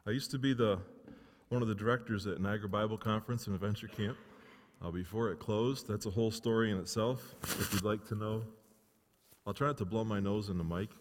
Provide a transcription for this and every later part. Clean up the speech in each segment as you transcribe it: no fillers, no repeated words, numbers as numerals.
I used to be one of the directors at Niagara Bible Conference and Adventure Camp. Before it closed, that's a whole story in itself. If you'd like to know, I'll try not to blow my nose in the mic.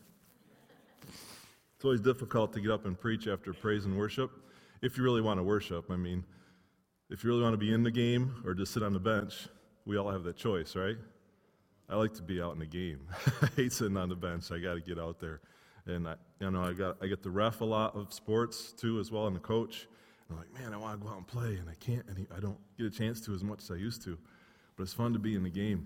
It's always difficult to get up and preach after praise and worship. If you really want to worship, if you really want to be in the game or just sit on the bench, we all have that choice, right? I like to be out in the game. I hate sitting on the bench. I got to get out there. And I get to ref a lot of sports too as well, and the coach. And I'm like, man, I want to go out and play, and I can't, and I don't get a chance to as much as I used to. But it's fun to be in the game.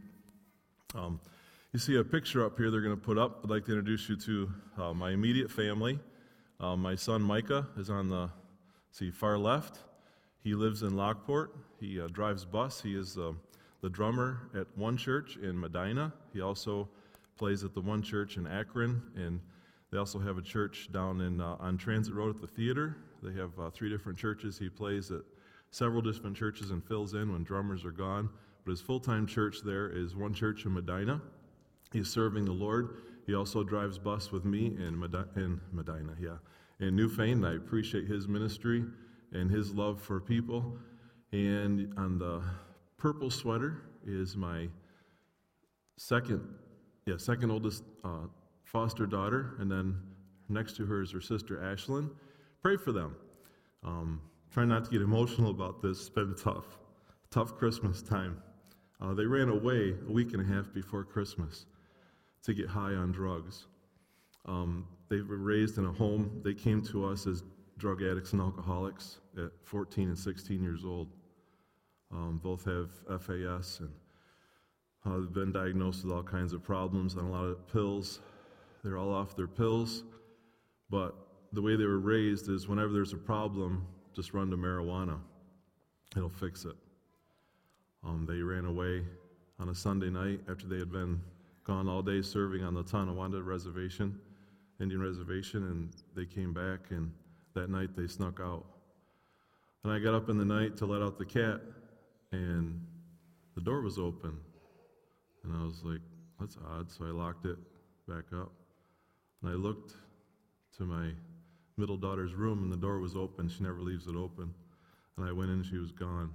You see a picture up here they're going to put up. I'd like to introduce you to my immediate family. My son Micah is on the far left. He lives in Lockport. He drives bus. He is the drummer at one church in Medina. He also plays at the one church in Akron, and they also have a church down on Transit Road at the theater. They have 3 different churches. He plays at several different churches and fills in when drummers are gone. But his full-time church there is one church in Medina. He's serving the Lord. He also drives bus with me in Medina, in Newfane. I appreciate his ministry and his love for people. And on the purple sweater is my second oldest foster daughter, and then next to her is her sister Ashlyn. Pray for them. Try not to get emotional about this. It's been tough Christmas time. They ran away a week and a half before Christmas to get high on drugs. They were raised in a home. They came to us as drug addicts and alcoholics at 14 and 16 years old. Both have FAS and they've been diagnosed with all kinds of problems on a lot of pills. They're all off their pills, but the way they were raised is whenever there's a problem, just run to marijuana. It'll fix it. They ran away on a Sunday night after they had been gone all day serving on the Tonawanda Reservation, Indian Reservation, and they came back, and that night they snuck out. And I got up in the night to let out the cat, and the door was open. And I was like, that's odd, so I locked it back up. And I looked to my middle daughter's room, and the door was open. She never leaves it open. And I went in, and she was gone.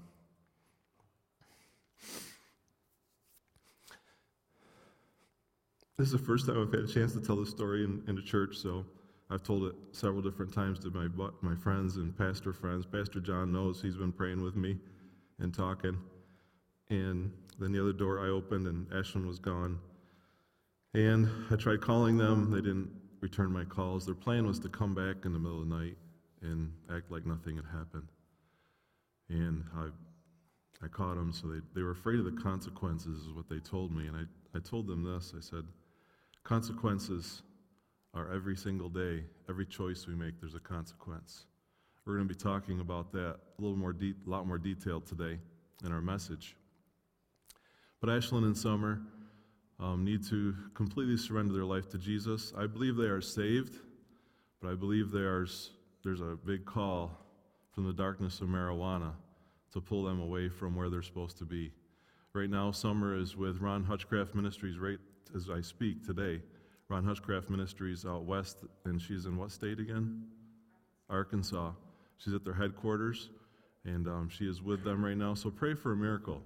This is the first time I've had a chance to tell this story in the church, so I've told it several different times to my friends and pastor friends. Pastor John knows. He's been praying with me and talking. And then the other door I opened, and Ashlyn was gone. And I tried calling them. They didn't return my calls. Their plan was to come back in the middle of the night and act like nothing had happened. And I caught them, so they were afraid of the consequences is what they told me. And I told them this. I said, consequences are every single day. Every choice we make, there's a consequence. We're going to be talking about that a lot more detail today in our message. But Ashlyn and Summer need to completely surrender their life to Jesus. I believe they are saved, but I believe there's a big call from the darkness of marijuana to pull them away from where they're supposed to be. Right now, Summer is with Ron Hutchcraft Ministries right as I speak today. Ron Hutchcraft Ministries out west, and she's in what state again? Arkansas. She's at their headquarters, and she is with them right now. So pray for a miracle.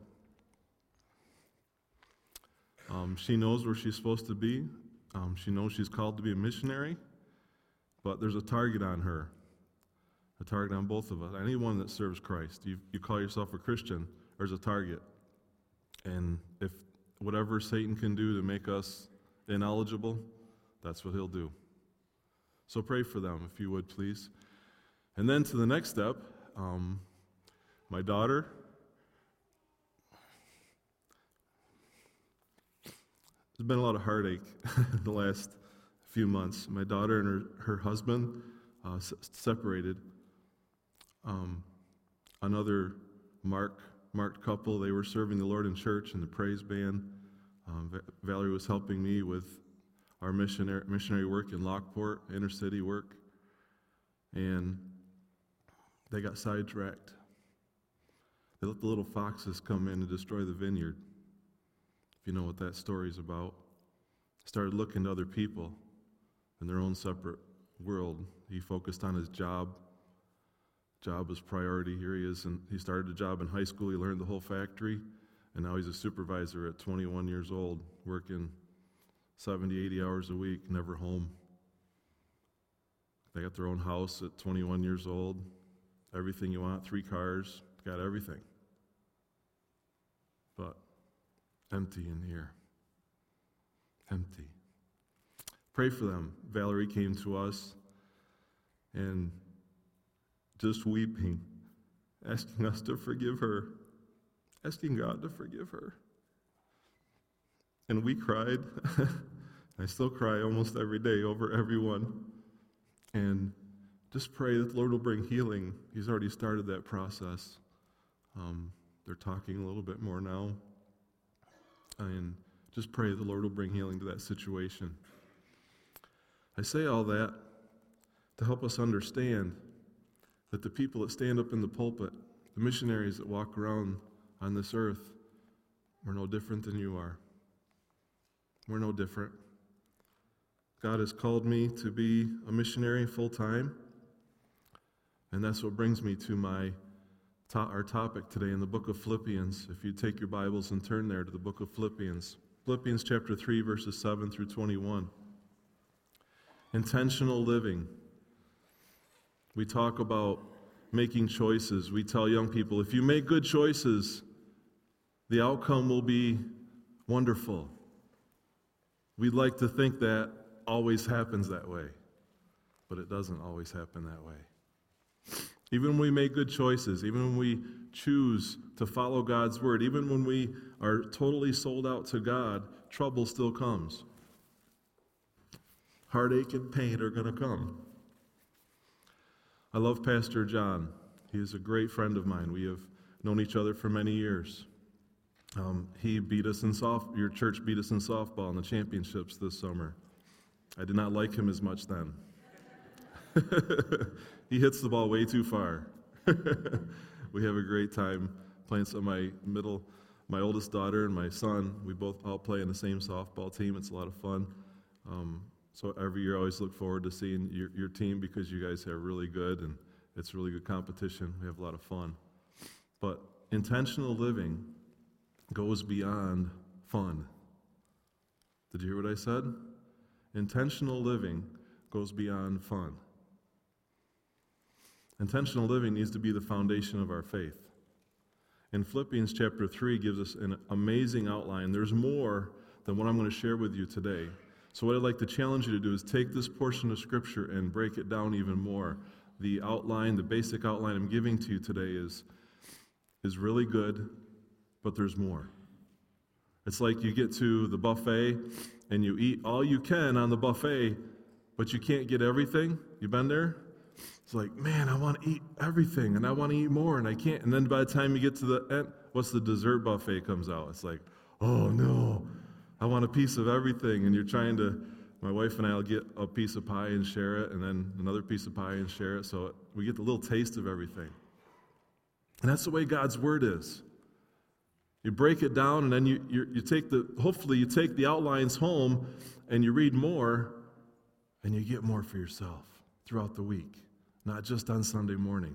She knows where she's supposed to be. She knows she's called to be a missionary, but there's a target on her, a target on both of us. Anyone that serves Christ, you call yourself a Christian, there's a target. And if whatever Satan can do to make us ineligible, that's what he'll do. So pray for them, if you would, please. And then to the next step, my daughter. There's been a lot of heartache the last few months. My daughter and her husband separated. Another marked couple, they were serving the Lord in church in the praise band. Valerie was helping me with our missionary work in Lockport, inner city work. And they got sidetracked. They let the little foxes come in and destroy the vineyard. If you know what that story's about. Started looking to other people in their own separate world. He focused on his job, Job was priority. Here he is, and he started a job in high school. He learned the whole factory, and now he's a supervisor at 21 years old, working 70, 80 hours a week, never home. They got their own house at 21 years old. Everything you want, 3 cars, got everything. But empty in here. Empty. Pray for them. Valerie came to us and just weeping, asking us to forgive her, asking God to forgive her. And we cried. I still cry almost every day over everyone. And just pray that the Lord will bring healing. He's already started that process. They're talking a little bit more now. And just pray the Lord will bring healing to that situation. I say all that to help us understand that the people that stand up in the pulpit, the missionaries that walk around on this earth, we're no different than you are. We're no different. God has called me to be a missionary full-time, and that's what brings me to our topic today in the book of Philippians. If you take your Bibles and turn there to the book of Philippians. Philippians chapter 3, verses 7 through 21. Intentional living. We talk about making choices. We tell young people, if you make good choices, the outcome will be wonderful. We'd like to think that always happens that way, but it doesn't always happen that way. Even when we make good choices, even when we choose to follow God's word, even when we are totally sold out to God, trouble still comes. Heartache and pain are going to come. I love Pastor John. He is a great friend of mine. We have known each other for many years. He beat us in your church beat us in softball in the championships this summer. I did not like him as much then. He hits the ball way too far. We have a great time playing. So my oldest daughter and my son, we both all play in the same softball team. It's a lot of fun. So every year I always look forward to seeing your team because you guys are really good and it's really good competition. We have a lot of fun. But intentional living goes beyond fun. Did you hear what I said? Intentional living goes beyond fun. Intentional living needs to be the foundation of our faith. And Philippians chapter 3 gives us an amazing outline. There's more than what I'm going to share with you today. So what I'd like to challenge you to do is take this portion of Scripture and break it down even more. The outline, the basic outline I'm giving to you today is really good, but there's more. It's like you get to the buffet and you eat all you can on the buffet, but you can't get everything. You been there? It's like, man, I want to eat everything and I want to eat more and I can't. And then by the time you get to the end, what's the dessert buffet comes out? It's like, oh no, I want a piece of everything. And you're trying to, my wife and I will get a piece of pie and share it, and then another piece of pie and share it. So we get the little taste of everything. And that's the way God's word is. You break it down, and then hopefully you take the outlines home, and you read more, and you get more for yourself throughout the week, not just on Sunday morning.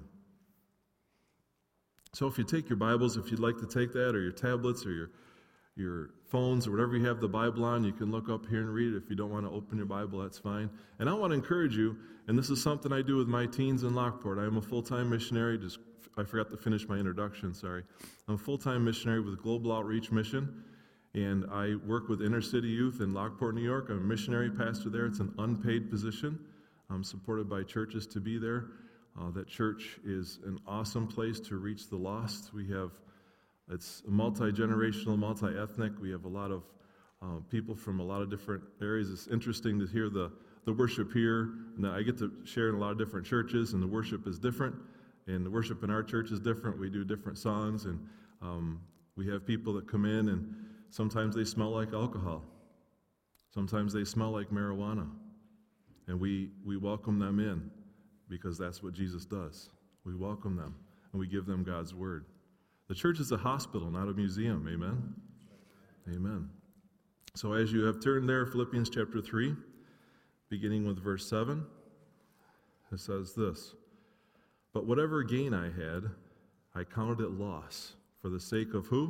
So if you take your Bibles, if you'd like to take that, or your tablets, or your phones, or whatever you have the Bible on, you can look up here and read it. If you don't want to open your Bible, that's fine. And I want to encourage you, and this is something I do with my teens in Lockport. I am a full-time missionary. I forgot to finish my introduction, sorry. I'm a full-time missionary with Global Outreach Mission, and I work with inner city youth in Lockport, New York. I'm a missionary pastor there. It's an unpaid position. I'm supported by churches to be there. That church is an awesome place to reach the lost. It's multi-generational, multi-ethnic. We have a lot of people from a lot of different areas. It's interesting to hear the worship here. And I get to share in a lot of different churches, and the worship is different. And the worship in our church is different. We do different songs, and we have people that come in, and sometimes they smell like alcohol. Sometimes they smell like marijuana. And we welcome them in because that's what Jesus does. We welcome them, and we give them God's word. The church is a hospital, not a museum. Amen? Amen. So as you have turned there, Philippians chapter 3, beginning with verse 7, it says this. But whatever gain I had, I counted it loss for the sake of who?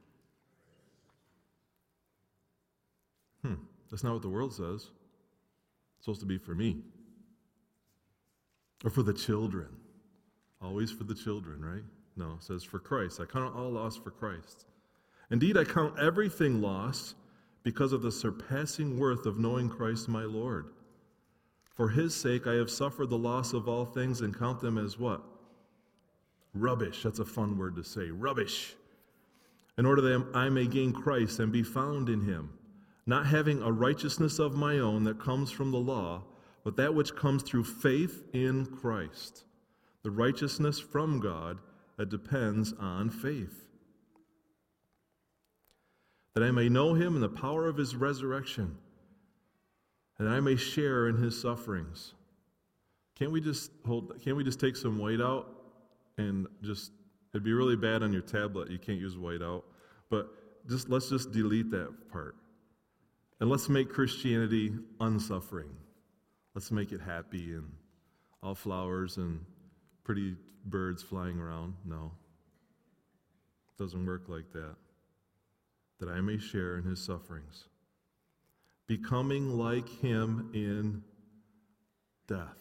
That's not what the world says. It's supposed to be for me. Or for the children. Always for the children, right? No, it says for Christ. I count all loss for Christ. Indeed, I count everything loss because of the surpassing worth of knowing Christ my Lord. For his sake I have suffered the loss of all things and count them as what? Rubbish. That's a fun word to say. Rubbish. In order that I may gain Christ and be found in him, not having a righteousness of my own that comes from the law, but that which comes through faith in Christ, the righteousness from God that depends on faith, that I may know him in the power of his resurrection, and I may share in his sufferings. Can't we just take some white out and it'd be really bad on your tablet. You can't use white out, but let's just delete that part. And let's make Christianity unsuffering. Let's make it happy and all flowers and pretty birds flying around. No. It doesn't work like that. That I may share in his sufferings, becoming like him in death.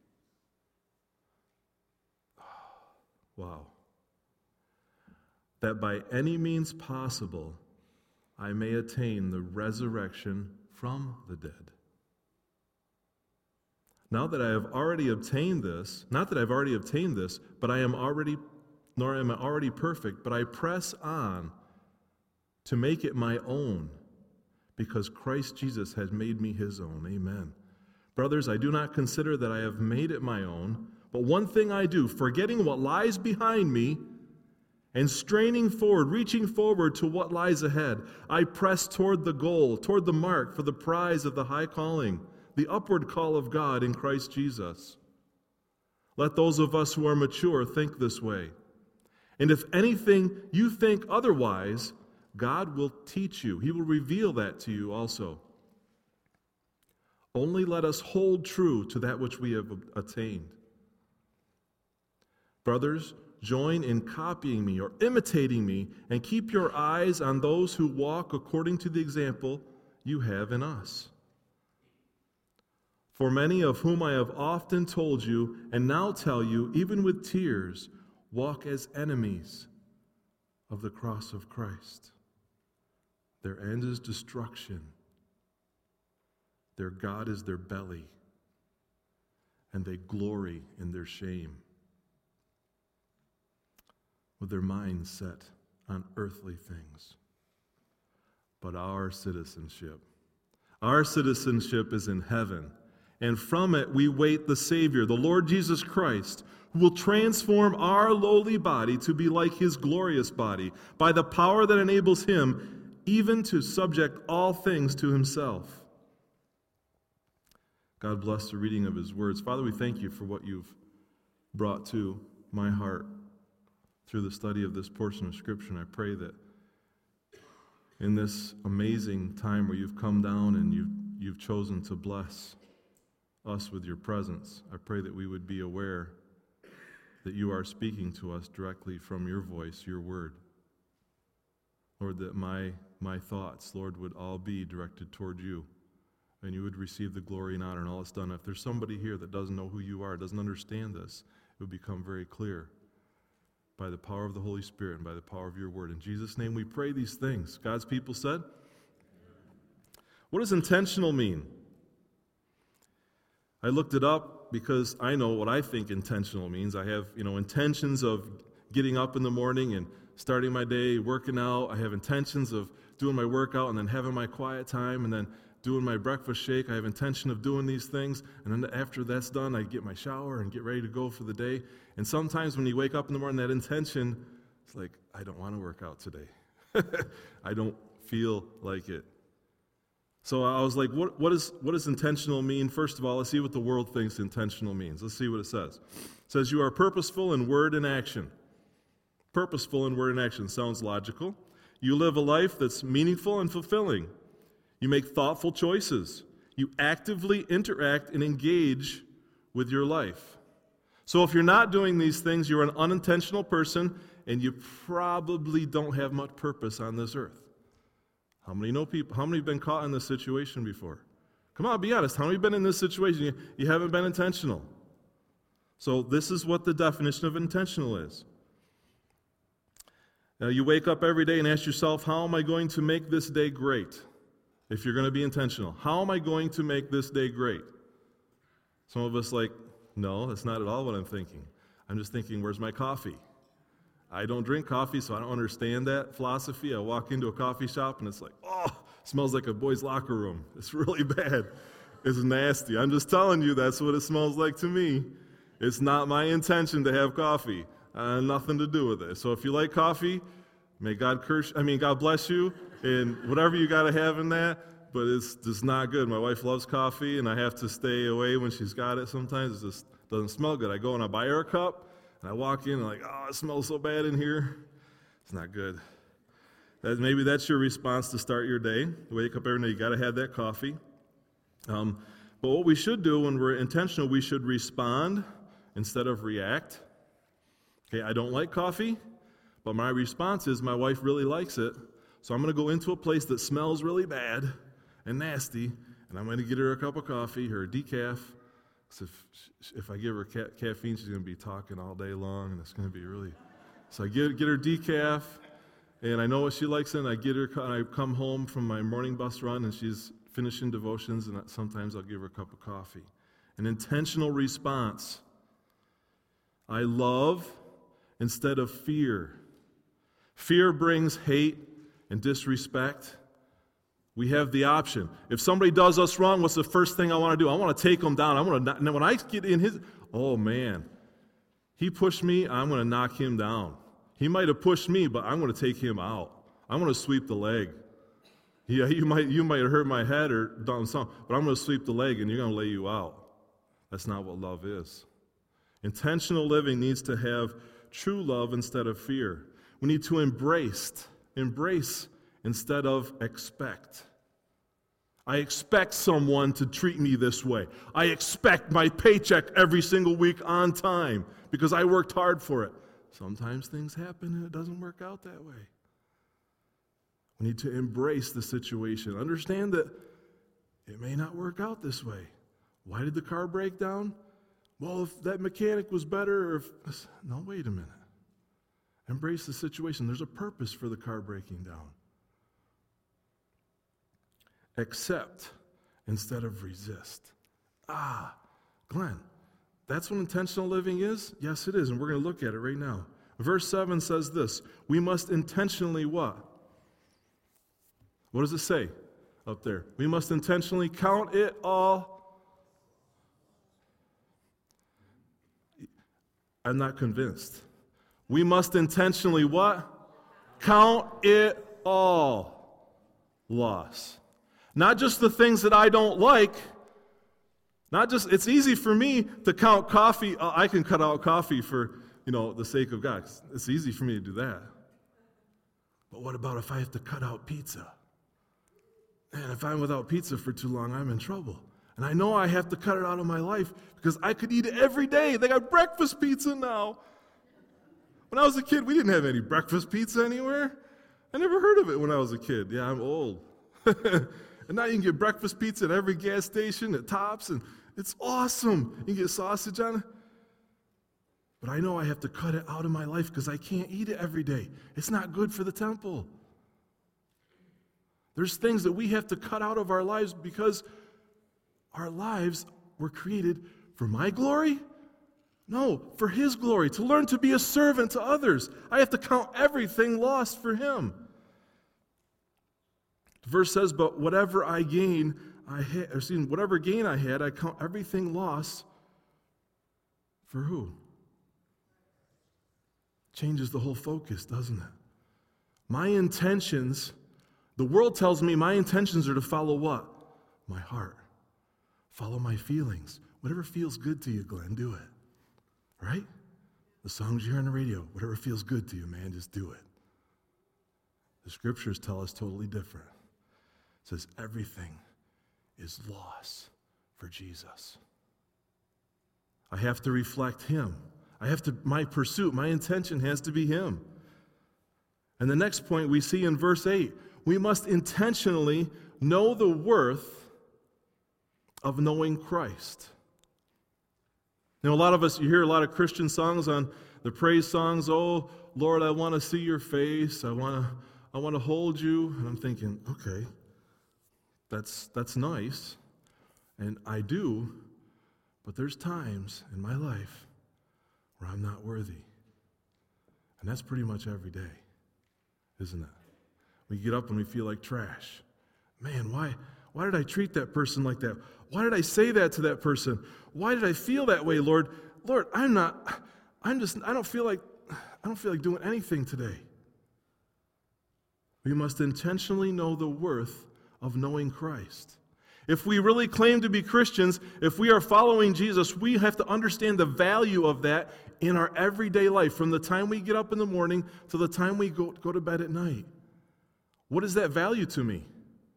Wow. That by any means possible, I may attain the resurrection from the dead. Now that I have already obtained this, not that I've already obtained this, but nor am I already perfect, but I press on to make it my own, because Christ Jesus has made me his own. Amen. Brothers, I do not consider that I have made it my own, but one thing I do, forgetting what lies behind me, and straining forward, reaching forward to what lies ahead, I press toward the goal, toward the mark for the prize of the high calling, the upward call of God in Christ Jesus. Let those of us who are mature think this way. And if anything you think otherwise, God will teach you. He will reveal that to you also. Only let us hold true to that which we have attained. Brothers, join in copying me or imitating me, and keep your eyes on those who walk according to the example you have in us. For many of whom I have often told you, and now tell you, even with tears, walk as enemies of the cross of Christ. Their end is destruction. Their God is their belly, and they glory in their shame, with their minds set on earthly things. But our citizenship is in heaven, and from it we wait the Savior, the Lord Jesus Christ, who will transform our lowly body to be like his glorious body, by the power that enables him even to subject all things to himself. God bless the reading of his words. Father, we thank you for what you've brought to my heart through the study of this portion of Scripture. And I pray that in this amazing time where you've come down and you've chosen to bless us with your presence, I pray that we would be aware that you are speaking to us directly from your voice, your word. Lord, that my thoughts, Lord, would all be directed toward you, and you would receive the glory and honor and all that's done. If there's somebody here that doesn't know who you are, doesn't understand this, it would become very clear by the power of the Holy Spirit and by the power of your word. In Jesus' name we pray these things. God's people said? What does intentional mean? I looked it up because I know what I think intentional means. I have, intentions of getting up in the morning and starting my day, working out. I have intentions of doing my workout and then having my quiet time and then doing my breakfast shake. I have intention of doing these things, and then after that's done, I get my shower and get ready to go for the day. And sometimes when you wake up in the morning, that intention, it's like, I don't want to work out today. I don't feel like it. So I was like, what does intentional mean? First of all, let's see what the world thinks intentional means. Let's see what it says. It says you are purposeful in word and action. Purposeful in word and action sounds logical. You live a life that's meaningful and fulfilling. You make thoughtful choices. You actively interact and engage with your life. So if you're not doing these things, you're an unintentional person, and you probably don't have much purpose on this earth. How many know people? How many have been caught in this situation before? Come on, be honest. How many have been in this situation? You haven't been intentional. So this is what the definition of intentional is. Now, you wake up every day and ask yourself, how am I going to make this day great? If you're going to be intentional. How am I going to make this day great? Some of us no, that's not at all what I'm thinking. I'm just thinking, where's my coffee? I don't drink coffee, so I don't understand that philosophy. I walk into a coffee shop and it's like, oh, it smells like a boys' locker room. It's really bad. It's nasty. I'm just telling you, that's what it smells like to me. It's not my intention to have coffee. Nothing to do with it. So if you like coffee, may God God bless you, and whatever you got to have in that, but it's just not good. My wife loves coffee, and I have to stay away when she's got it sometimes. It just doesn't smell good. I go and I buy her a cup, and I walk in and oh, it smells so bad in here. It's not good. Maybe that's your response to start your day. You wake up every day, you got to have that coffee. But what we should do when we're intentional, we should respond instead of react. Okay, I don't like coffee, but my response is my wife really likes it, so I'm going to go into a place that smells really bad and nasty, and I'm going to get her a cup of coffee or a decaf. So if I give her caffeine, she's going to be talking all day long, and it's going to be really... So I get her decaf, and I know what she likes, and I come home from my morning bus run, and she's finishing devotions, and sometimes I'll give her a cup of coffee. An intentional response. I love instead of fear. Fear brings hate and disrespect. We have the option. If somebody does us wrong, what's the first thing I want to do? I want to take them down. And when I get in his, oh man, he pushed me, I'm going to knock him down. He might have pushed me, but I'm going to take him out. I'm going to sweep the leg. Yeah, you might have hurt my head or done something, but I'm going to sweep the leg and you're going to lay you out. That's not what love is. Intentional living needs to have true love instead of fear. We need to embrace instead of expect. I expect someone to treat me this way. I expect my paycheck every single week on time because I worked hard for it. Sometimes things happen and it doesn't work out that way. We need to embrace the situation. Understand that it may not work out this way. Why did the car break down? Well, if that mechanic was better, no, wait a minute. Embrace the situation. There's a purpose for the car breaking down. Accept instead of resist. Glenn, that's what intentional living is? Yes, it is, and we're going to look at it right now. Verse 7 says this, we must intentionally what? What does it say up there? We must intentionally count it all. I'm not convinced. We must intentionally what? Count it all loss. Not just the things that I don't like. It's easy for me to count coffee. I can cut out coffee for, the sake of God. It's easy for me to do that. But what about if I have to cut out pizza? Man, if I'm without pizza for too long, I'm in trouble. And I know I have to cut it out of my life because I could eat it every day. They got breakfast pizza now. When I was a kid, we didn't have any breakfast pizza anywhere. I never heard of it when I was a kid. Yeah, I'm old. And now you can get breakfast pizza at every gas station at Tops, and it's awesome. You can get sausage on it. But I know I have to cut it out of my life because I can't eat it every day. It's not good for the temple. There's things that we have to cut out of our lives because our lives were created for my glory? No, for His glory, to learn to be a servant to others. I have to count everything lost for Him. The verse says, but whatever gain I had, I count everything lost for who? Changes the whole focus, doesn't it? My intentions, the world tells me my intentions are to follow what? My heart. Follow my feelings. Whatever feels good to you, Glenn, do it. Right? The songs you hear on the radio, whatever feels good to you, man, just do it. The scriptures tell us totally different. It says everything is loss for Jesus. I have to reflect Him. My pursuit, my intention has to be Him. And the next point we see in verse 8, we must intentionally know the worth of knowing Christ. A lot of us, you hear a lot of Christian songs on the praise songs, oh, Lord, I want to see your face, I want to hold you, and I'm thinking, okay, that's nice, and I do, but there's times in my life where I'm not worthy. And that's pretty much every day, isn't it? We get up and we feel like trash. Man, why did I treat that person like that? Why did I say that to that person? Why did I feel that way, Lord? Lord, I don't feel like doing anything today. We must intentionally know the worth of knowing Christ. If we really claim to be Christians, if we are following Jesus, we have to understand the value of that in our everyday life, from the time we get up in the morning to the time we go to bed at night. What is that value to me?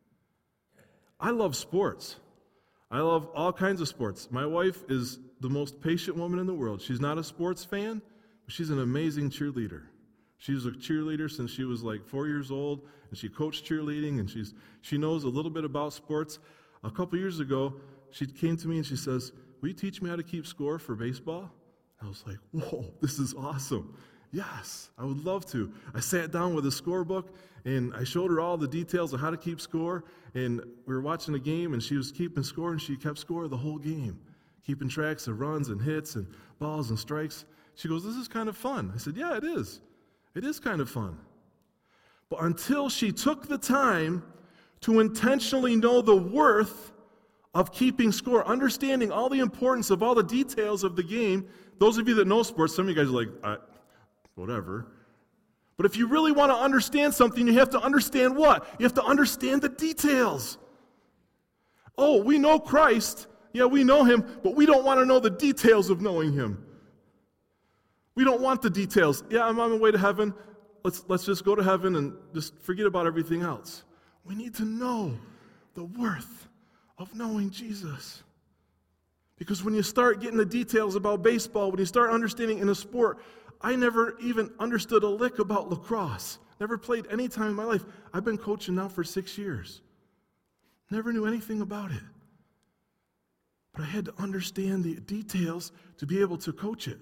I love sports. I love all kinds of sports. My wife is the most patient woman in the world. She's not a sports fan, but she's an amazing cheerleader. She was a cheerleader since she was like 4 years old, and she coached cheerleading, and she knows a little bit about sports. A couple years ago, she came to me and she says, will you teach me how to keep score for baseball? I was like, whoa, this is awesome. Yes, I would love to. I sat down with a scorebook, and I showed her all the details of how to keep score, and we were watching the game, and she was keeping score, and she kept score the whole game, keeping tracks of runs and hits and balls and strikes. She goes, this is kind of fun. I said, yeah, it is. It is kind of fun. But until she took the time to intentionally know the worth of keeping score, understanding all the importance of all the details of the game, those of you that know sports, some of you guys are like, whatever. But if you really want to understand something, you have to understand what? You have to understand the details. Oh, we know Christ. Yeah, we know Him, but we don't want to know the details of knowing Him. We don't want the details. Yeah, I'm on my way to heaven. Let's just go to heaven and just forget about everything else. We need to know the worth of knowing Jesus. Because when you start getting the details about baseball, when you start understanding in a sport, I never even understood a lick about lacrosse. Never played any time in my life. I've been coaching now for 6 years. Never knew anything about it. But I had to understand the details to be able to coach it.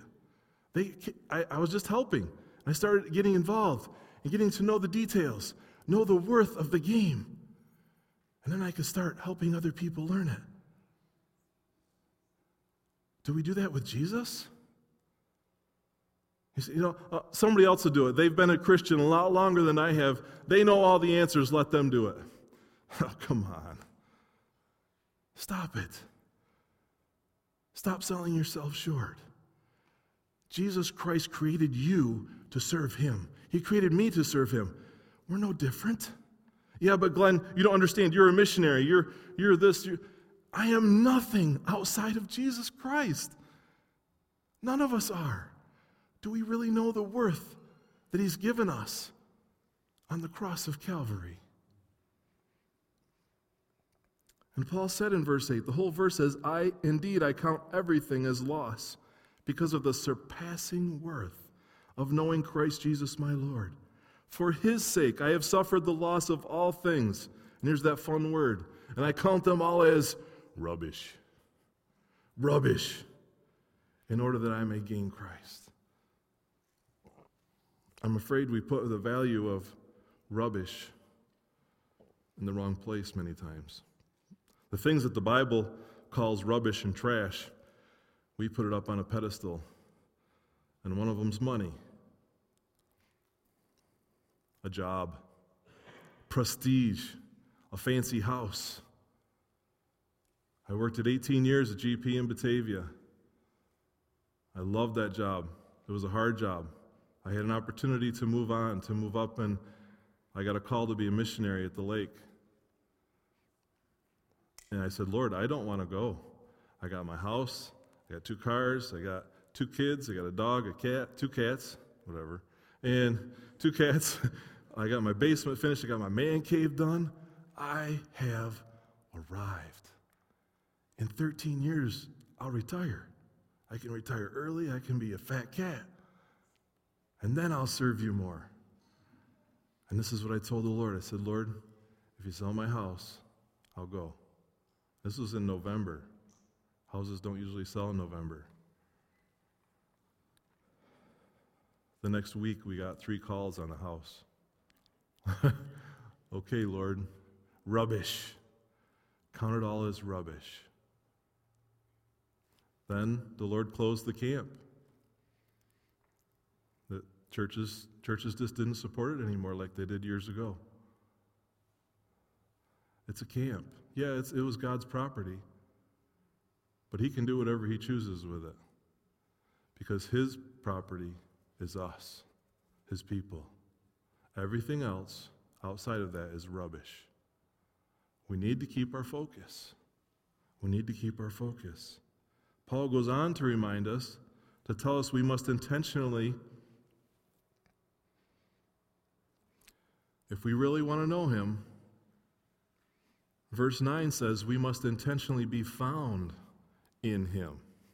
I was just helping. I started getting involved and getting to know the details, know the worth of the game. And then I could start helping other people learn it. Do we do that with Jesus? Somebody else will do it. They've been a Christian a lot longer than I have. They know all the answers. Let them do it. Oh, come on. Stop it. Stop selling yourself short. Jesus Christ created you to serve Him. He created me to serve Him. We're no different. Yeah, but Glenn, you don't understand. You're a missionary. You're this. I am nothing outside of Jesus Christ. None of us are. Do we really know the worth that He's given us on the cross of Calvary? And Paul said in verse 8, the whole verse says, I count everything as loss because of the surpassing worth of knowing Christ Jesus my Lord. For His sake I have suffered the loss of all things. And here's that fun word. And I count them all as rubbish. Rubbish. In order that I may gain Christ. I'm afraid we put the value of rubbish in the wrong place many times. The things that the Bible calls rubbish and trash, we put it up on a pedestal. And one of them's money, a job, prestige, a fancy house. I worked at 18 years at GP in Batavia. I loved that job. It was a hard job. I had an opportunity to move on, to move up, and I got a call to be a missionary at the lake. And I said, Lord, I don't want to go. I got my house, I got 2 cars, I got 2 kids, I got a dog, a cat, 2 cats, whatever, and 2 cats. I got my basement finished, I got my man cave done. I have arrived. In 13 years, I'll retire. I can retire early. I can be a fat cat. And then I'll serve you more. And this is what I told the Lord. I said, Lord, if you sell my house, I'll go. This was in November. Houses don't usually sell in November. The next week, we got 3 calls on the house. Okay, Lord, rubbish. Count it all as rubbish. Then the Lord closed the camp. The churches just didn't support it anymore like they did years ago. It's a camp. Yeah, it was God's property. But he can do whatever he chooses with it. Because his property is us, his people. Everything else outside of that is rubbish. We need to keep our focus. We need to keep our focus. Paul goes on to remind us, to tell us we must intentionally, if we really want to know him, verse 9 says we must intentionally be found in him.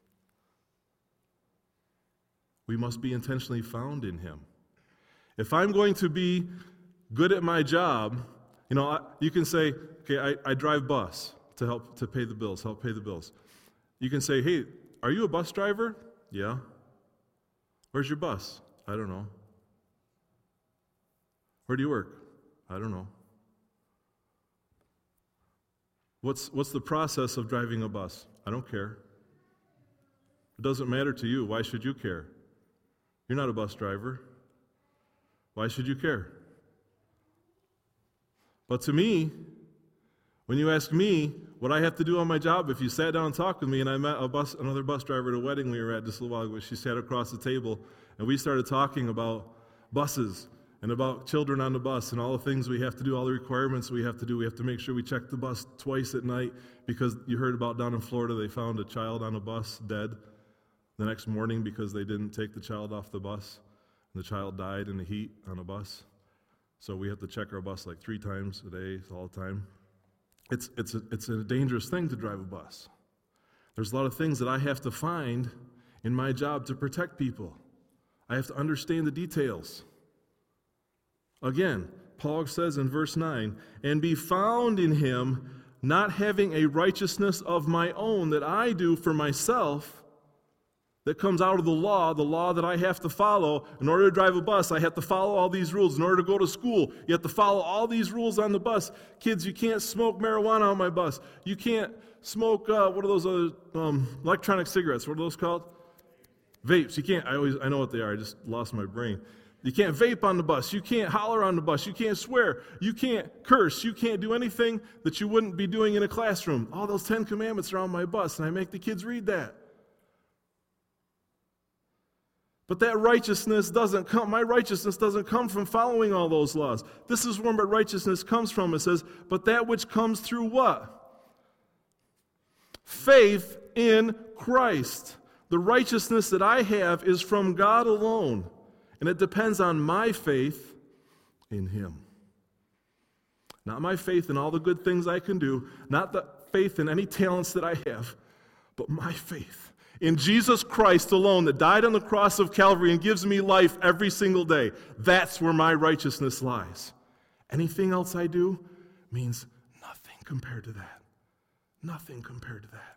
We must be intentionally found in him. If I'm going to be good at my job, you can say, okay, I drive bus to help pay the bills. You can say, hey, are you a bus driver? Yeah. Where's your bus? I don't know. Where do you work? I don't know. What's the process of driving a bus? I don't care. It doesn't matter to you. Why should you care? You're not a bus driver. Why should you care? But to me, when you ask me what I have to do on my job, if you sat down and talked with me, and I met another bus driver at a wedding we were at just a little while ago, she sat across the table, and we started talking about buses and about children on the bus and all the things we have to do, all the requirements we have to do. We have to make sure we check the bus twice at night because you heard about down in Florida, they found a child on a bus dead the next morning because they didn't take the child off the bus. And the child died in the heat on a bus. So we have to check our bus like 3 times a day, all the time. It's a dangerous thing to drive a bus. There's a lot of things that I have to find in my job to protect people. I have to understand the details. Again, Paul says in verse 9, and be found in him, not having a righteousness of my own that I do for myself, that comes out of the law that I have to follow. In order to drive a bus, I have to follow all these rules. In order to go to school, you have to follow all these rules on the bus. Kids, you can't smoke marijuana on my bus. You can't smoke, what are those other electronic cigarettes? What are those called? Vapes. You can't, I know what they are. I just lost my brain. You can't vape on the bus. You can't holler on the bus. You can't swear. You can't curse. You can't do anything that you wouldn't be doing in a classroom. All those 10 commandments are on my bus, and I make the kids read that. But that righteousness my righteousness doesn't come from following all those laws. This is where my righteousness comes from. It says, but that which comes through what? Faith in Christ. The righteousness that I have is from God alone. And it depends on my faith in him. Not my faith in all the good things I can do, not the faith in any talents that I have, but my faith in Jesus Christ alone that died on the cross of Calvary and gives me life every single day. That's where my righteousness lies. Anything else I do means nothing compared to that. Nothing compared to that.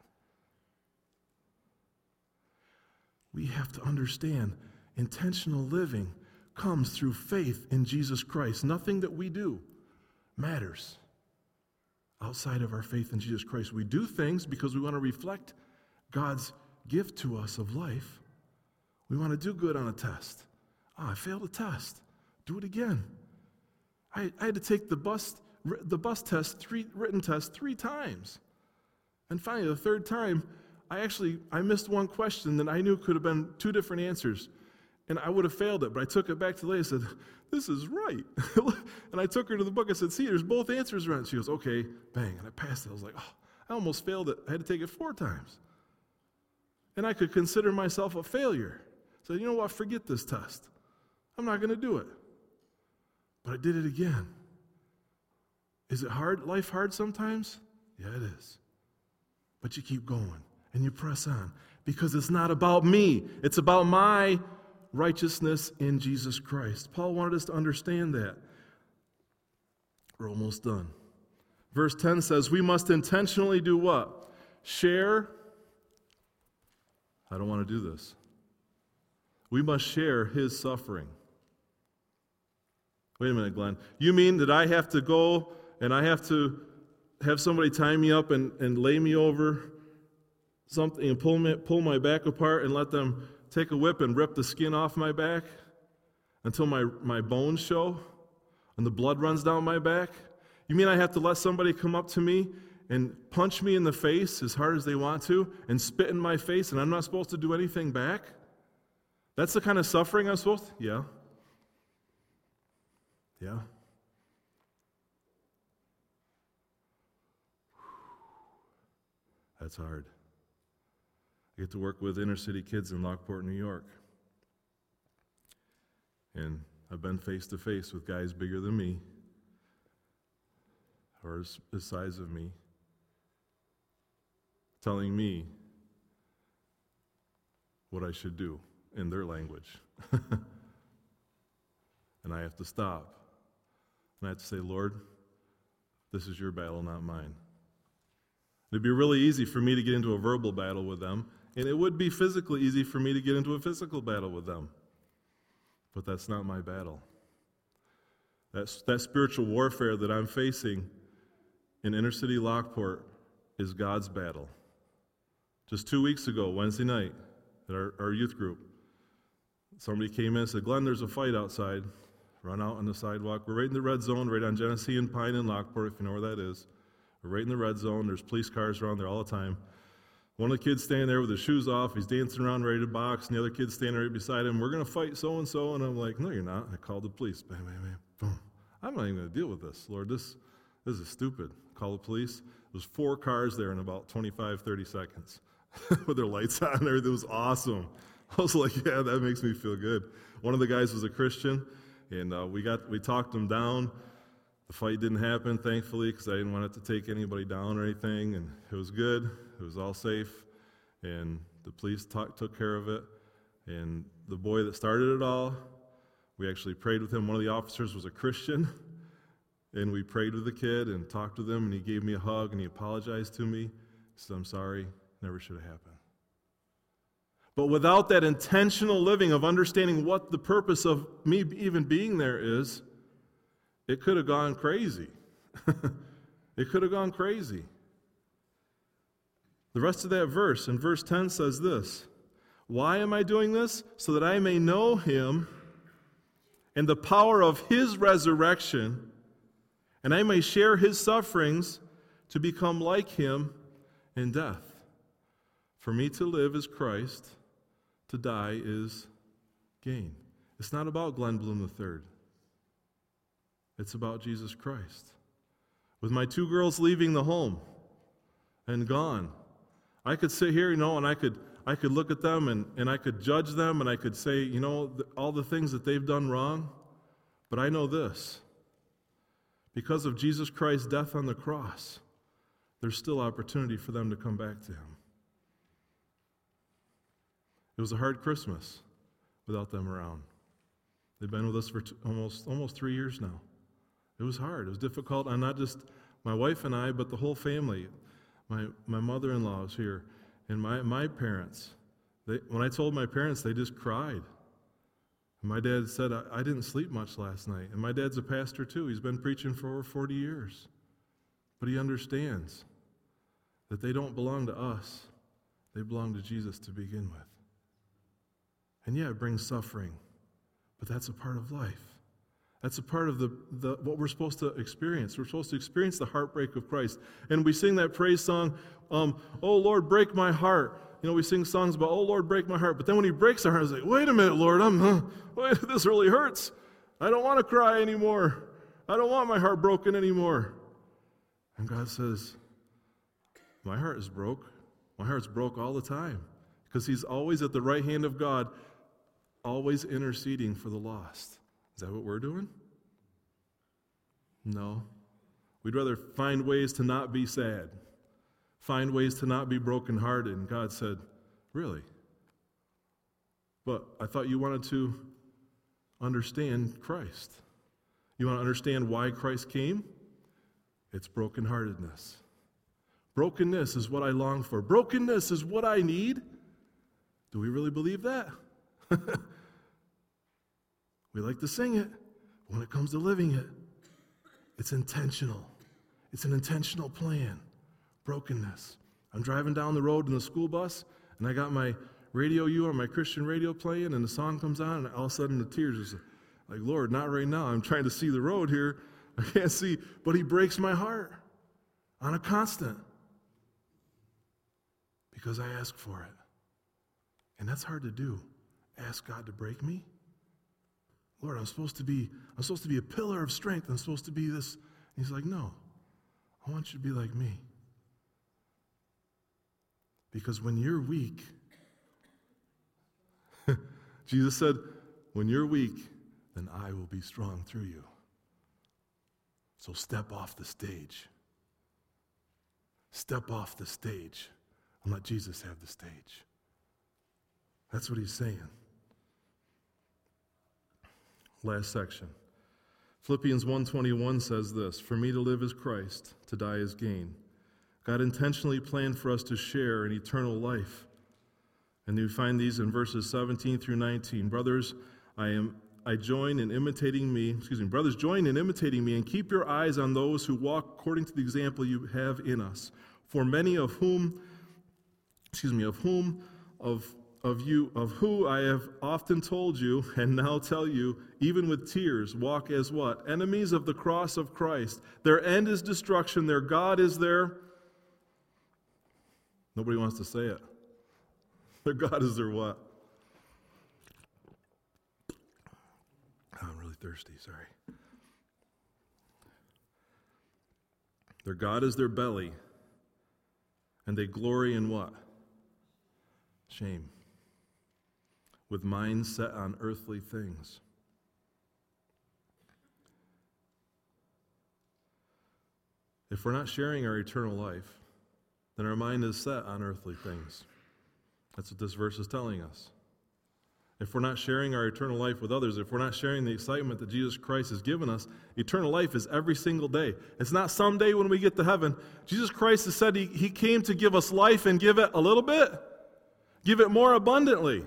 We have to understand intentional living comes through faith in Jesus Christ. Nothing that we do matters outside of our faith in Jesus Christ. We do things because we want to reflect God's gift to us of life. We want to do good on a test. I failed a test. Do it again. I had to take the bus test, written test 3 times. And finally, the 3rd time, I missed one question that I knew could have been 2 different answers. And I would have failed it, but I took it back to the lady and said, this is right. And I took her to the book and said, see, there's both answers right. She goes, okay, bang. And I passed it. I was like, I almost failed it. I had to take it 4 times. And I could consider myself a failure. So, you know what? Forget this test. I'm not going to do it. But I did it again. Is it hard? Life hard sometimes? Yeah, it is. But you keep going and you press on because it's not about me. It's about my righteousness in Jesus Christ. Paul wanted us to understand that. We're almost done. Verse 10 says, we must intentionally do what? Share. I don't want to do this. We must share his suffering. Wait a minute, Glenn. You mean that I have to go and I have to have somebody tie me up and lay me over something and pull my back apart and let them take a whip and rip the skin off my back until my bones show and the blood runs down my back? You mean I have to let somebody come up to me and punch me in the face as hard as they want to and spit in my face and I'm not supposed to do anything back? That's the kind of suffering I'm supposed to? Yeah. Yeah. That's hard. I get to work with inner city kids in Lockport, New York. And I've been face to face with guys bigger than me or the size of me telling me what I should do in their language. And I have to stop. And I have to say, Lord, this is your battle, not mine. It'd be really easy for me to get into a verbal battle with them, and it would be physically easy for me to get into a physical battle with them. But that's not my battle. That spiritual warfare that I'm facing in inner city Lockport is God's battle. Just 2 weeks ago, Wednesday night, at our youth group, somebody came in and said, Glenn, there's a fight outside. Run out on the sidewalk. We're right in the red zone, right on Genesee and Pine and Lockport, if you know where that is. We're right in the red zone. There's police cars around there all the time. One of the kids standing there with his shoes off. He's dancing around ready to box, and the other kid's standing right beside him. We're going to fight so-and-so. And I'm like, no, you're not. I called the police. Bam, bam, bam, boom. I'm not even going to deal with this. Lord, this is stupid. Call the police. There's 4 cars there in about 25, 30 seconds with their lights on and everything. It was awesome. I was like, yeah, that makes me feel good. One of the guys was a Christian, and we talked him down. The fight didn't happen, thankfully, because I didn't want it to take anybody down or anything, and it was good. It was all safe, and the police took care of it. And the boy that started it all, we actually prayed with him. One of the officers was a Christian, and we prayed with the kid and talked with him, and he gave me a hug, and he apologized to me. He said, I'm sorry, never should have happened. But without that intentional living of understanding what the purpose of me even being there is, it could have gone crazy. It could have gone crazy. The rest of that verse, in verse 10, says this: why am I doing this? So that I may know him and the power of his resurrection, and I may share his sufferings to become like him in death. For me to live is Christ, to die is gain. It's not about Glenn Bloom III. It's about Jesus Christ. With my 2 girls leaving the home and gone, I could sit here, and I could look at them and I could judge them and I could say, all the things that they've done wrong. But I know this: because of Jesus Christ's death on the cross, there's still opportunity for them to come back to him. It was a hard Christmas without them around. They've been with us for almost 3 years now. It was hard. It was difficult on not just my wife and I, but the whole family. My mother-in-law was here, and my parents. When I told my parents, they just cried. And my dad said, I didn't sleep much last night. And my dad's a pastor too. He's been preaching for over 40 years. But he understands that they don't belong to us. They belong to Jesus to begin with. And yeah, it brings suffering, but that's a part of life. That's a part of what we're supposed to experience. We're supposed to experience the heartbreak of Christ. And we sing that praise song, oh Lord, break my heart. We sing songs about, oh Lord, break my heart. But then when he breaks our heart, it's like, wait a minute, Lord, this really hurts. I don't want to cry anymore. I don't want my heart broken anymore. And God says, my heart is broke. My heart's broke all the time. Because he's always at the right hand of God, always interceding for the lost. Is that what we're doing? No. We'd rather find ways to not be sad, find ways to not be brokenhearted. And God said, Really? But I thought you wanted to understand Christ. You want to understand why Christ came? It's brokenheartedness. Brokenness is what I long for. Brokenness is what I need. Do we really believe that? We like to sing it, but when it comes to living it, it's intentional. It's an intentional plan. Brokenness. I'm driving down the road in the school bus, and I got my radio or my Christian radio playing, and the song comes on, and all of a sudden the tears are like, Lord, not right now. I'm trying to see the road here. I can't see, but he breaks my heart on a constant because I ask for it. And that's hard to do. Ask God to break me. Lord, I'm supposed to be a pillar of strength. I'm supposed to be this. He's like, no, I want you to be like me. Because when you're weak, Jesus said, when you're weak, then I will be strong through you. So step off the stage. Step off the stage and let Jesus have the stage. That's what he's saying. Last section. Philippians 1:21 says this, for me to live is Christ, to die is gain. God intentionally planned for us to share in eternal life. And you find these in verses 17 through 19. Brothers, join in imitating me and keep your eyes on those who walk according to the example you have in us. For many of who I have often told you and now tell you, even with tears, walk as what? Enemies of the cross of Christ. Their end is destruction. Their God is their... Nobody wants to say it. Their God is their what? I'm really thirsty, sorry. Their God is their belly, and they glory in what? Shame. With minds set on earthly things. If we're not sharing our eternal life, then our mind is set on earthly things. That's what this verse is telling us. If we're not sharing our eternal life with others, if we're not sharing the excitement that Jesus Christ has given us, eternal life is every single day. It's not someday when we get to heaven. Jesus Christ has said he came to give us life and give it a little bit, give it more abundantly.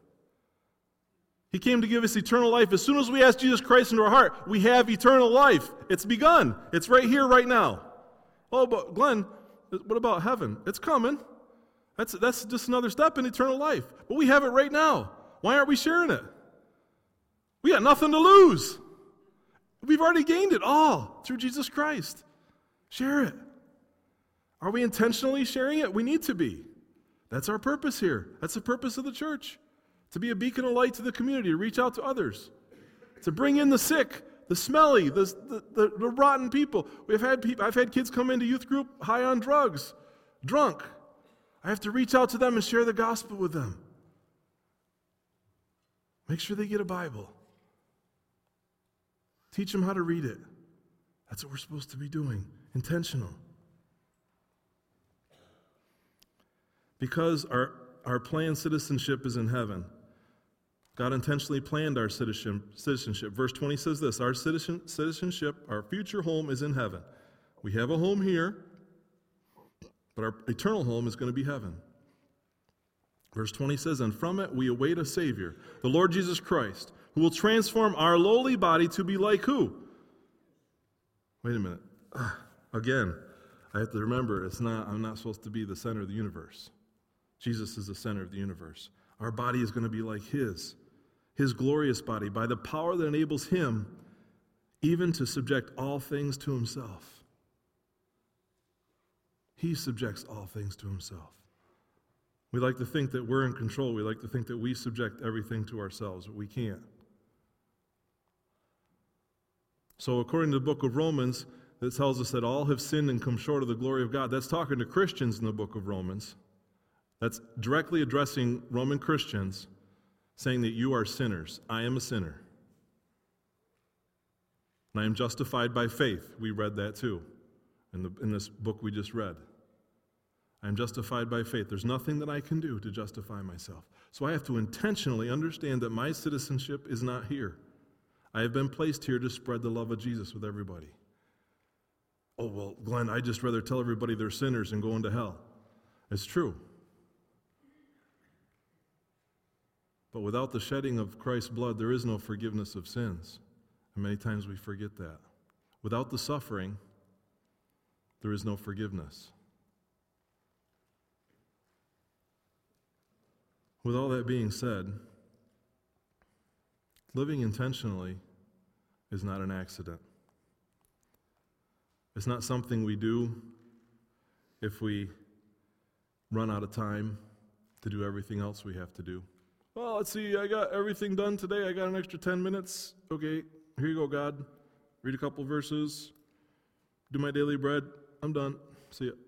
He came to give us eternal life. As soon as we ask Jesus Christ into our heart, we have eternal life. It's begun. It's right here, right now. Oh, but Glenn, what about heaven? It's coming. That's just another step in eternal life. But we have it right now. Why aren't we sharing it? We got nothing to lose. We've already gained it all through Jesus Christ. Share it. Are we intentionally sharing it? We need to be. That's our purpose here. That's the purpose of the church. To be a beacon of light to the community, to reach out to others. To bring in the sick, the smelly, the rotten people. I've had kids come into youth group high on drugs, drunk. I have to reach out to them and share the gospel with them. Make sure they get a Bible. Teach them how to read it. That's what we're supposed to be doing. Intentional. Because our planned citizenship is in heaven, God intentionally planned our citizenship. Verse 20 says this, our citizenship, our future home is in heaven. We have a home here, but our eternal home is going to be heaven. Verse 20 says, and from it we await a Savior, the Lord Jesus Christ, who will transform our lowly body to be like who? Wait a minute. Again, I have to remember, I'm not supposed to be the center of the universe. Jesus is the center of the universe. Our body is going to be like His glorious body, by the power that enables Him even to subject all things to Himself. He subjects all things to Himself. We like to think that we're in control. We like to think that we subject everything to ourselves, but we can't. So according to the book of Romans, it tells us that all have sinned and come short of the glory of God. That's talking to Christians in the book of Romans. That's directly addressing Roman Christians, saying that you are sinners. I am a sinner. And I am justified by faith. We read that too in this book we just read. I'm justified by faith. There's nothing that I can do to justify myself. So I have to intentionally understand that my citizenship is not here. I have been placed here to spread the love of Jesus with everybody. Oh, well, Glenn, I'd just rather tell everybody they're sinners and go into hell. It's true. But without the shedding of Christ's blood, there is no forgiveness of sins. And many times we forget that. Without the suffering, there is no forgiveness. With all that being said, living intentionally is not an accident. It's not something we do if we run out of time to do everything else we have to do. Well, let's see, I got everything done today. I got an extra 10 minutes. Okay, here you go, God. Read a couple verses. Do my daily bread. I'm done. See ya.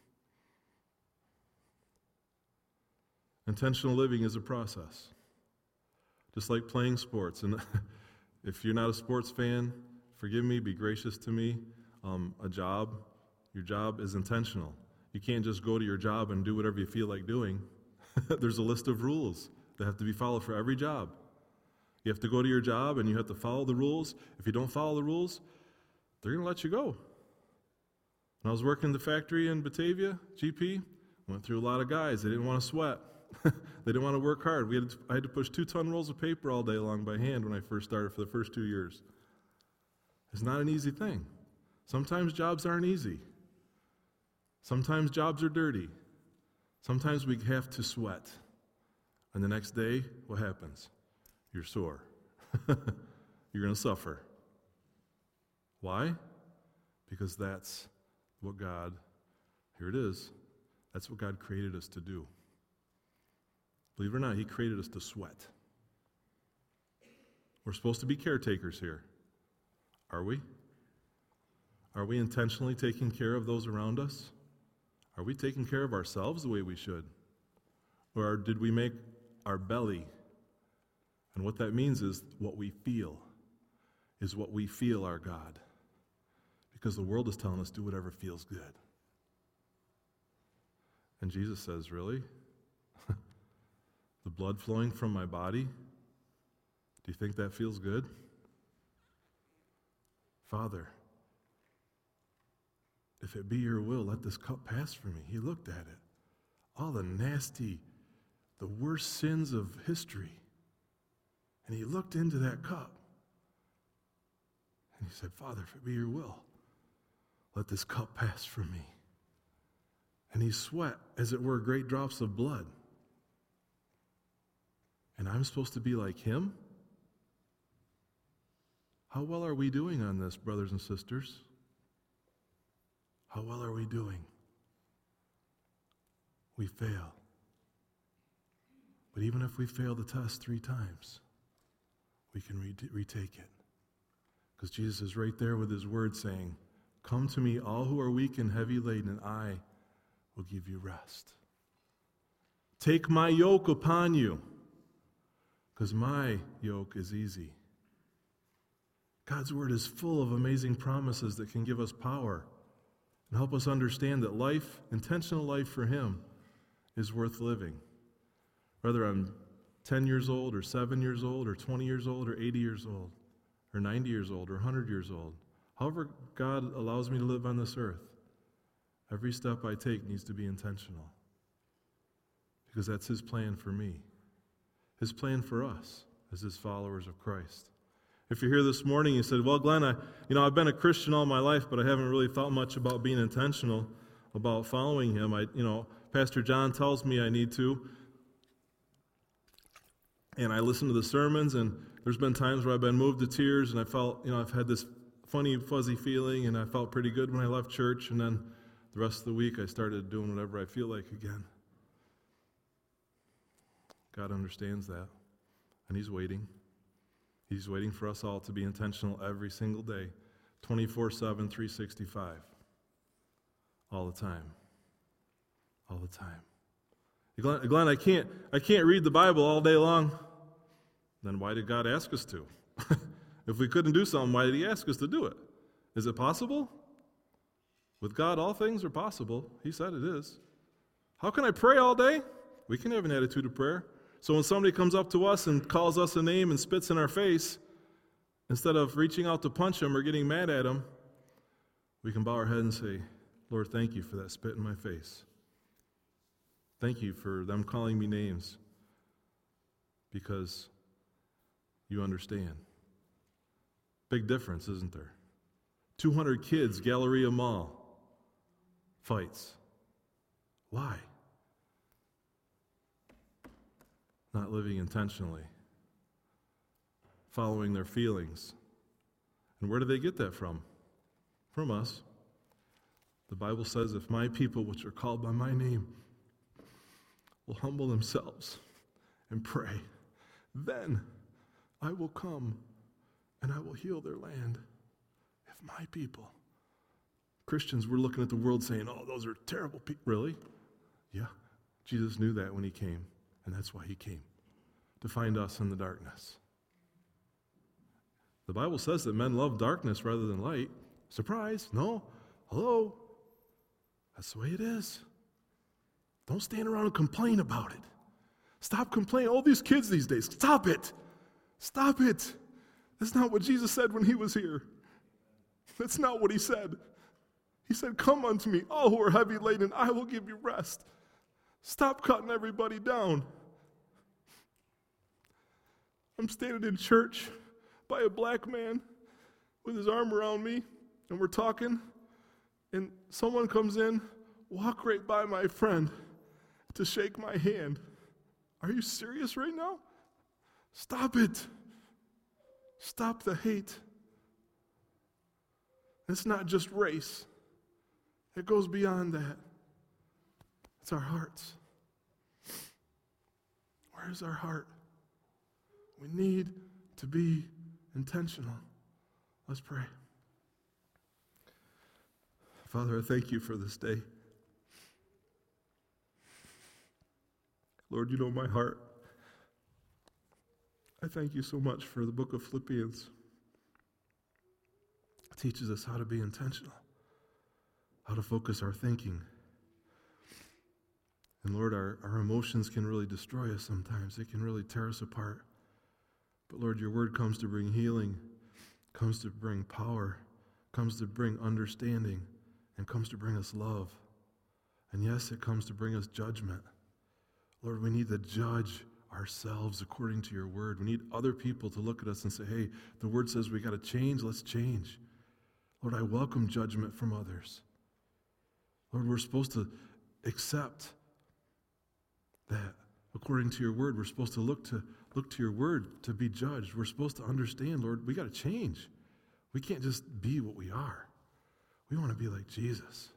Intentional living is a process. Just like playing sports. And if you're not a sports fan, forgive me, be gracious to me. Your job is intentional. You can't just go to your job and do whatever you feel like doing. There's a list of rules that have to be followed for every job. You have to go to your job and you have to follow the rules. If you don't follow the rules, they're going to let you go. When I was working in the factory in Batavia, GP, went through a lot of guys. They didn't want to sweat. They didn't want to work hard. I had to push 2-ton rolls of paper all day long by hand when I first started for the first 2 years. It's not an easy thing. Sometimes jobs aren't easy. Sometimes jobs are dirty. Sometimes we have to sweat. And the next day, what happens? You're sore. You're going to suffer. Why? Because that's what God, here it is, that's what God created us to do. Believe it or not, He created us to sweat. We're supposed to be caretakers here. Are we? Are we intentionally taking care of those around us? Are we taking care of ourselves the way we should? Or did we make our belly, and what that means is what we feel, our God? Because the world is telling us do whatever feels good. And Jesus says, really? The blood flowing from my body? Do you think that feels good? Father, if it be your will, let this cup pass from me. He looked at it. All the nasty, the worst sins of history. And He looked into that cup. And He said, Father, if it be your will, let this cup pass from me. And He sweat, as it were, great drops of blood. And I'm supposed to be like Him? How well are we doing on this, brothers and sisters? How well are we doing? We fail. But even if we fail the test 3 times, we can retake it. Because Jesus is right there with His word saying, come to me, all who are weak and heavy laden, and I will give you rest. Take my yoke upon you, because my yoke is easy. God's word is full of amazing promises that can give us power and help us understand that life, intentional life for Him, is worth living. Whether I'm 10 years old or 7 years old or 20 years old or 80 years old or 90 years old or 100 years old, however God allows me to live on this earth, every step I take needs to be intentional. Because that's His plan for me. His plan for us as His followers of Christ. If you're here this morning, you said, well, Glenn, I've been a Christian all my life, but I haven't really thought much about being intentional about following Him. Pastor John tells me I need to. And I listen to the sermons, and there's been times where I've been moved to tears, and I felt, I've had this funny, fuzzy feeling, and I felt pretty good when I left church, and then the rest of the week I started doing whatever I feel like again. God understands that, and He's waiting. He's waiting for us all to be intentional every single day, 24/7, 365, all the time. All the time. Glenn, I can't read the Bible all day long. Then why did God ask us to? If we couldn't do something, why did He ask us to do it? Is it possible? With God, all things are possible. He said it is. How can I pray all day? We can have an attitude of prayer. So when somebody comes up to us and calls us a name and spits in our face, instead of reaching out to punch them or getting mad at them, we can bow our head and say, Lord, thank you for that spit in my face. Thank you for them calling me names because you understand. Big difference, isn't there? 200 kids, Galleria Mall, fights. Why? Not living intentionally, following their feelings. And where do they get that from? From us. The Bible says, if my people, which are called by my name, will humble themselves and pray, then I will come and I will heal their land. If my people. Christians, we're looking at the world saying, oh, those are terrible people. Really? Yeah. Jesus knew that when he came, and that's why he came, to find us in the darkness. The Bible says that men love darkness rather than light. Surprise? No. Hello? That's the way it is. Don't stand around and complain about it. Stop complaining. All these kids these days, stop it. Stop it. That's not what Jesus said when he was here. That's not what he said. He said, come unto me, all who are heavy laden, I will give you rest. Stop cutting everybody down. I'm standing in church by a black man with his arm around me, and we're talking, and someone comes in, walk right by my friend to shake my hand. Are you serious right now? Stop it. Stop the hate. It's not just race. It goes beyond that. It's our hearts. Where's our heart? We need to be intentional. Let's pray. Father, I thank you for this day. Lord, you know my heart. I thank you so much for the book of Philippians. It teaches us how to be intentional, how to focus our thinking. And Lord, our emotions can really destroy us sometimes. They can really tear us apart. But Lord, your word comes to bring healing, comes to bring power, comes to bring understanding, and comes to bring us love. And yes, it comes to bring us judgment. Lord, we need to judge ourselves according to your word. We need other people to look at us and say, hey, the word says we got to change, let's change. Lord, I welcome judgment from others. Lord, we're supposed to accept that according to your word. We're supposed to look to your word to be judged. We're supposed to understand, Lord, we got to change. We can't just be what we are. We want to be like Jesus.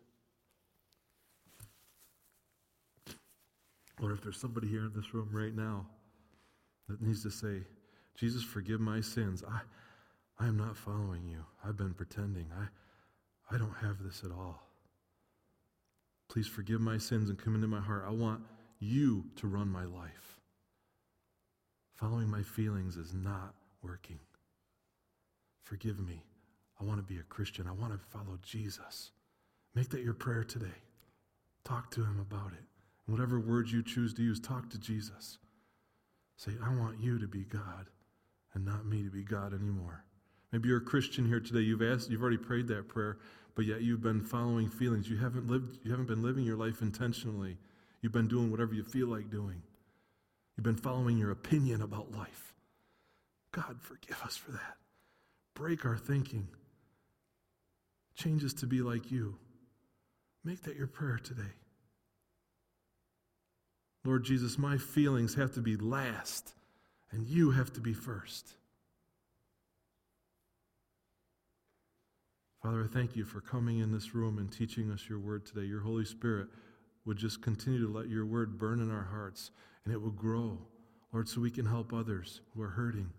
Lord, if there's somebody here in this room right now that needs to say, Jesus, forgive my sins. I am not following you. I've been pretending. I don't have this at all. Please forgive my sins and come into my heart. I want you to run my life. Following my feelings is not working. Forgive me. I want to be a Christian. I want to follow Jesus. Make that your prayer today. Talk to him about it. And whatever words you choose to use, talk to Jesus. Say, I want you to be God and not me to be God anymore. Maybe you're a Christian here today. You've already prayed that prayer, but yet you've been following feelings. You haven't been living your life intentionally. You've been doing whatever you feel like doing. You've been following your opinion about life. God, forgive us for that. Break our thinking. Change us to be like you. Make that your prayer today. Lord Jesus, my feelings have to be last, and you have to be first. Father, I thank you for coming in this room and teaching us your word today. Your Holy Spirit would just continue to let your word burn in our hearts, and it will grow, Lord, so we can help others who are hurting.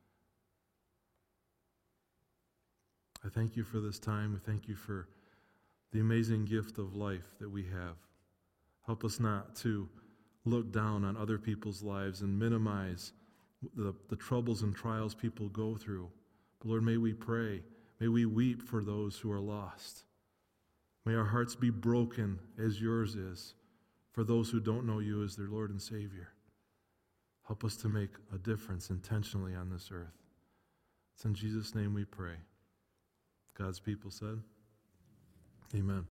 I thank you for this time. I thank you for the amazing gift of life that we have. Help us not to look down on other people's lives and minimize the troubles and trials people go through. But Lord, may we pray. May we weep for those who are lost. May our hearts be broken as yours is for those who don't know you as their Lord and Savior. Help us to make a difference intentionally on this earth. It's in Jesus' name we pray. God's people said, amen.